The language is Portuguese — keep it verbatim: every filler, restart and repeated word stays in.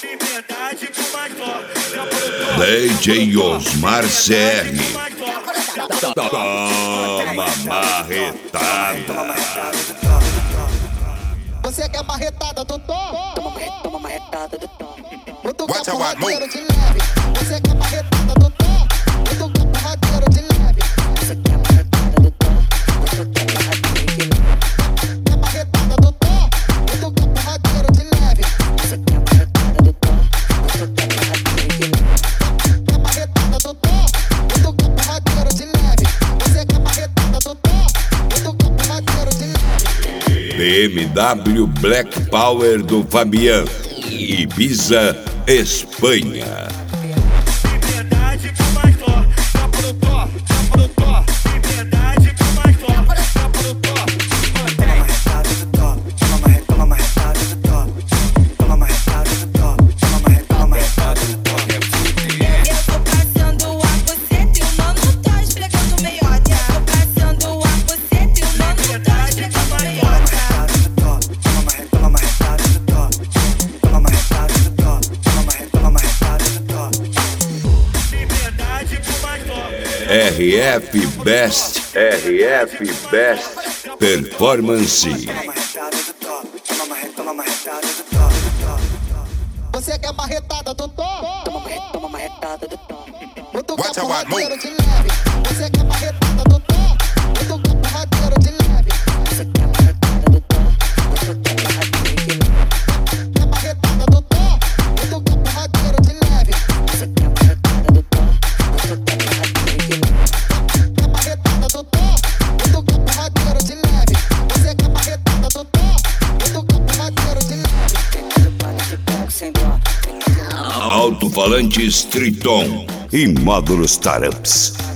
D J Osmar C R. Toma marretada. Você quer marretada do Tom? Toma marretada do Tom. Eu tô com a porradeira de leve. Você quer marretada do Tom? Eu tô com a porradeira de leve. Você quer marretada do Tom? Eu tô com a porradeira de leve. Quer marretada do Tom? Eu tô com a porradeira de leve. Você quer marretada do Tom? Eu tô com a porradeira de leve. Quer marretada do Tom? Eu tô com a porradeira de leve. Você quer marretada do Tom? Eu tô com a porradeira de leve. B M W Black Power do Fabian, Ibiza, Espanha. R F Best, R F Best Performance. Você quer marretada do Tom? Toma marretada do Tom. Eu tô com a porradeira de leve. Você quer marretada do Tom? Eu tô com a porradeira de leve. Você quer marretada do Tom? Eu tô com a porradeira de leve. Quer marretada do Tom? Eu tô com a porradeira de leve. Você quer marretada do Tom? Eu tô com a porradeira de leve. Quer marretada do Tom? Eu tô com a porradeira de leve. Você quer marretada do Tom? Eu tô com a porradeira de leve. Alto-falantes Triton e módulos Startups.